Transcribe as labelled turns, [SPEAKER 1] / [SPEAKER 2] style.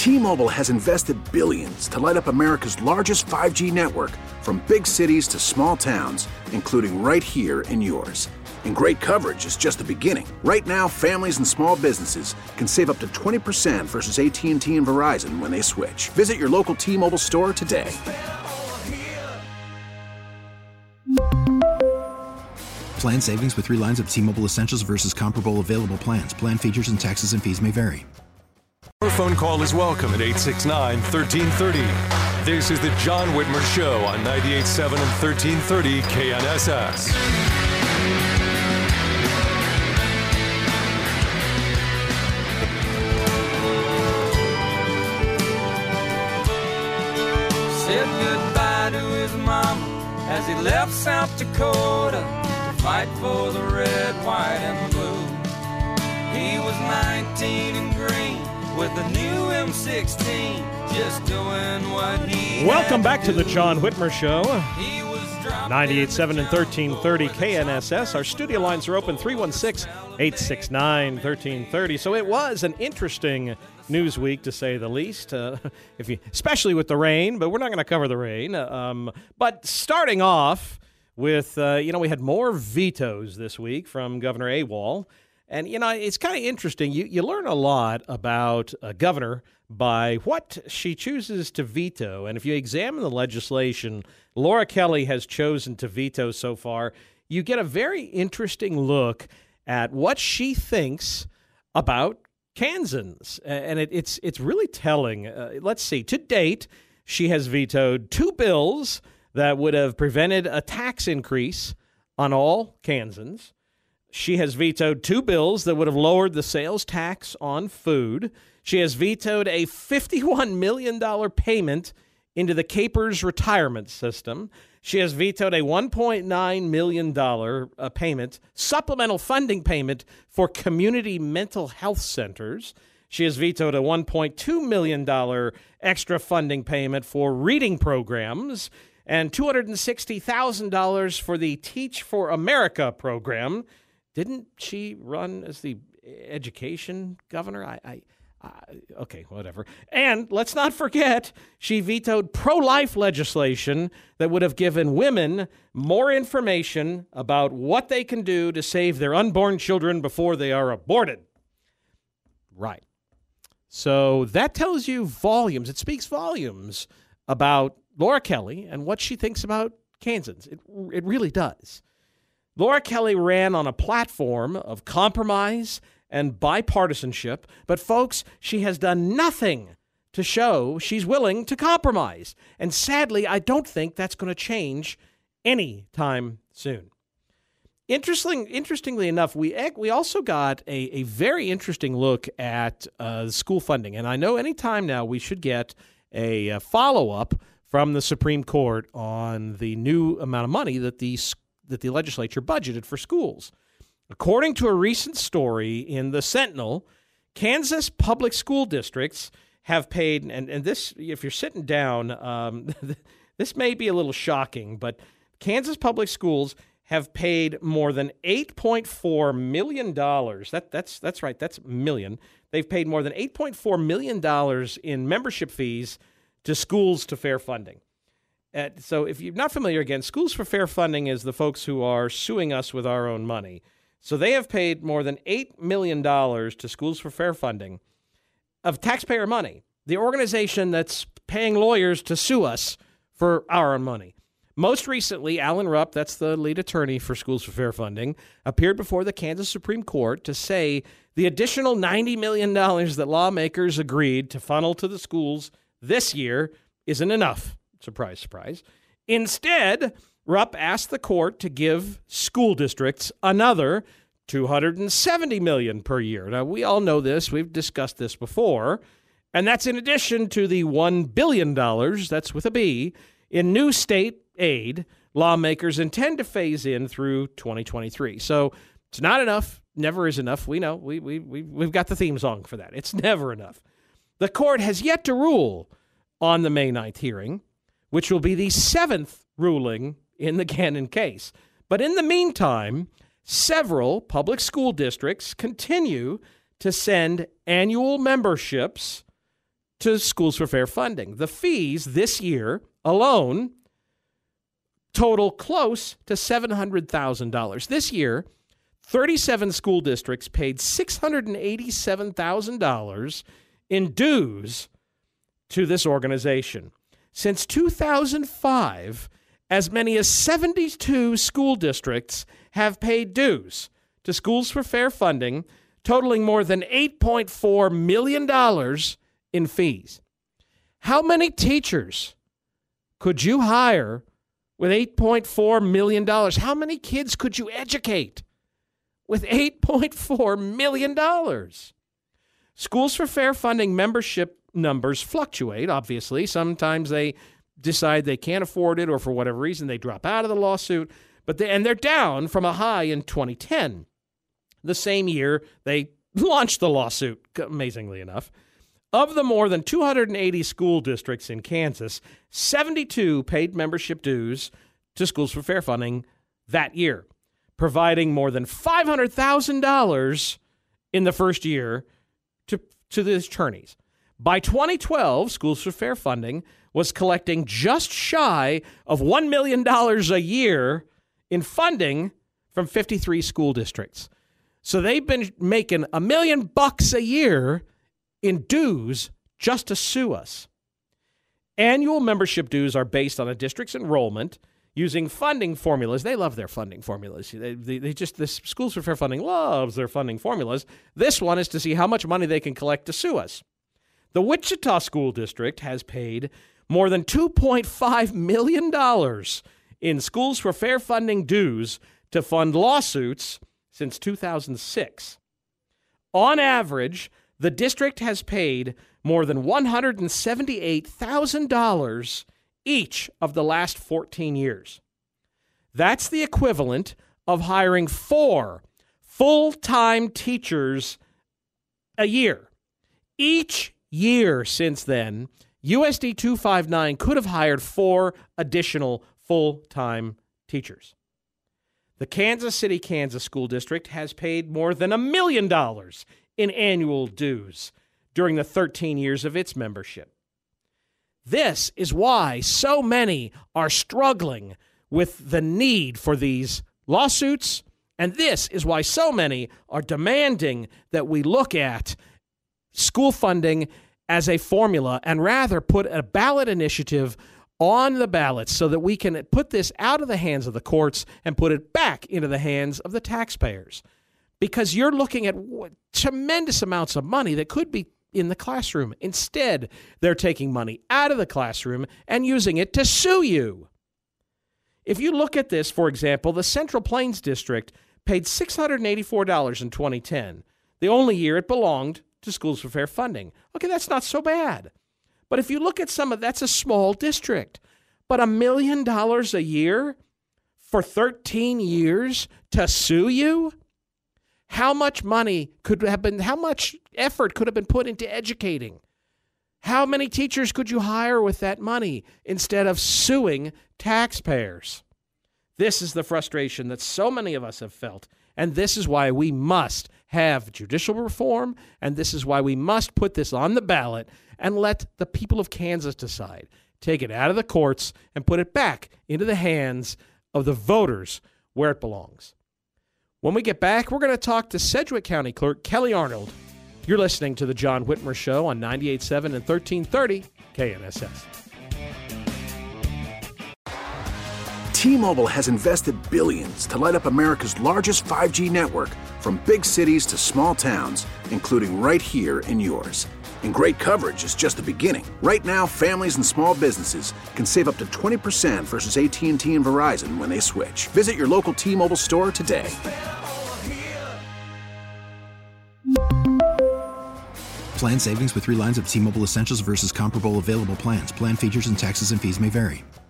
[SPEAKER 1] T-Mobile has invested billions to light up America's largest 5G network, from big cities to small towns, including right here in yours. And great coverage is just the beginning. Right now, families and small businesses can save up to 20% versus AT&T and Verizon when they switch. Visit your local T-Mobile store today.
[SPEAKER 2] Plan savings with 3 lines of T-Mobile Essentials versus comparable available plans. Plan features and taxes and fees may vary.
[SPEAKER 3] Your phone call is welcome at 869-1330. This is the John Whitmer Show on 98.7 and 1330 KNSS.
[SPEAKER 4] Said goodbye to his mama as he left South Dakota to fight for the red, white, and blue. He was 19 and green with the new M16, just doing what he
[SPEAKER 5] Welcome back
[SPEAKER 4] to
[SPEAKER 5] to the
[SPEAKER 4] do.
[SPEAKER 5] John Whitmer Show.
[SPEAKER 4] He was dropped
[SPEAKER 5] 98.7 and 1330 KNSS. Our studio lines are open 316-869-1330. So it was an interesting news week, to say the least, especially with the rain, but we're not going to cover the rain. But starting off with, we had more vetoes this week from Governor Awal. And, it's kind of interesting. You learn a lot about a governor by what she chooses to veto. And if you examine the legislation Laura Kelly has chosen to veto so far, you get a very interesting look at what she thinks about Kansans. And it's really telling. Let's see. To date, she has vetoed 2 bills that would have prevented a tax increase on all Kansans. She has vetoed 2 bills that would have lowered the sales tax on food. She has vetoed a $51 million payment into the Capers retirement system. She has vetoed a $1.9 million payment, supplemental funding payment for community mental health centers. She has vetoed a $1.2 million extra funding payment for reading programs and $260,000 for the Teach for America program. Didn't she run as the education governor? Okay, whatever. And let's not forget, she vetoed pro-life legislation that would have given women more information about what they can do to save their unborn children before they are aborted. Right. So that tells you volumes. It speaks volumes about Laura Kelly and what she thinks about Kansans. It really does. Laura Kelly ran on a platform of compromise and bipartisanship, but folks, she has done nothing to show she's willing to compromise. And sadly, I don't think that's going to change anytime soon. Interestingly enough, we also got a very interesting look at school funding. And I know anytime now we should get a follow-up from the Supreme Court on the new amount of money that the legislature budgeted for schools. According to a recent story in the Sentinel, Kansas public school districts have paid, and this, if you're sitting down, this may be a little shocking, but Kansas public schools have paid more than $8.4 million. That's right, that's million. They've paid more than $8.4 million in membership fees to Schools to Fair Funding. So if you're not familiar, again, Schools for Fair Funding is the folks who are suing us with our own money. So they have paid more than $8 million to Schools for Fair Funding of taxpayer money, the organization that's paying lawyers to sue us for our own money. Most recently, Alan Rupp, that's the lead attorney for Schools for Fair Funding, appeared before the Kansas Supreme Court to say the additional $90 million that lawmakers agreed to funnel to the schools this year isn't enough. Surprise, surprise. Instead, Rupp asked the court to give school districts another $270 million per year. Now, we all know this. We've discussed this before. And that's in addition to the $1 billion, that's with a B, in new state aid lawmakers intend to phase in through 2023. So it's not enough. Never is enough. We know. We've got the theme song for that. It's never enough. The court has yet to rule on the May 9th hearing, which will be the 7th ruling in the Gannon case. But in the meantime, several public school districts continue to send annual memberships to Schools for Fair funding. The fees this year alone total close to $700,000. This year, 37 school districts paid $687,000 in dues to this organization. Since 2005, as many as 72 school districts have paid dues to Schools for Fair funding, totaling more than $8.4 million in fees. How many teachers could you hire with $8.4 million? How many kids could you educate with $8.4 million? Schools for Fair funding membership numbers fluctuate, obviously. Sometimes they decide they can't afford it, or for whatever reason, they drop out of the lawsuit. And they're down from a high in 2010. The same year they launched the lawsuit, amazingly enough. Of the more than 280 school districts in Kansas, 72 paid membership dues to Schools for Fair funding that year, providing more than $500,000 in the first year to the attorneys. By 2012, Schools for Fair funding was collecting just shy of $1 million a year in funding from 53 school districts. So they've been making $1 million a year in dues just to sue us. Annual membership dues are based on a district's enrollment using funding formulas. They love their funding formulas. This Schools for Fair funding loves their funding formulas. This one is to see how much money they can collect to sue us. The Wichita School District has paid more than $2.5 million in Schools for Fair funding dues to fund lawsuits since 2006. On average, the district has paid more than $178,000 each of the last 14 years. That's the equivalent of hiring 4 full-time teachers a year. Each year since then, USD 259 could have hired 4 additional full-time teachers. The Kansas City, Kansas School District has paid more than $1 million in annual dues during the 13 years of its membership. This is why so many are struggling with the need for these lawsuits, and this is why so many are demanding that we look at school funding as a formula and rather put a ballot initiative on the ballot so that we can put this out of the hands of the courts and put it back into the hands of the taxpayers. Because you're looking at tremendous amounts of money that could be in the classroom. Instead, they're taking money out of the classroom and using it to sue you. If you look at this, for example, the Central Plains District paid $684 in 2010, the only year it belonged to Schools for Fair funding. Okay, that's not so bad. But if you look at that's a small district. But $1 million a year for 13 years to sue you? How much money how much effort could have been put into educating? How many teachers could you hire with that money instead of suing taxpayers? This is the frustration that so many of us have felt, and this is why we must have judicial reform, and this is why we must put this on the ballot and let the people of Kansas decide. Take it out of the courts and put it back into the hands of the voters where it belongs. When we get back, we're going to talk to Sedgwick County Clerk Kelly Arnold. You're listening to The John Whitmer Show on 98.7 and 1330 KNSS.
[SPEAKER 1] T-Mobile has invested billions to light up America's largest 5G network, from big cities to small towns, including right here in yours. And great coverage is just the beginning. Right now, families and small businesses can save up to 20% versus AT&T and Verizon when they switch. Visit your local T-Mobile store today.
[SPEAKER 2] Plan savings with 3 lines of T-Mobile Essentials versus comparable available plans. Plan features and taxes and fees may vary.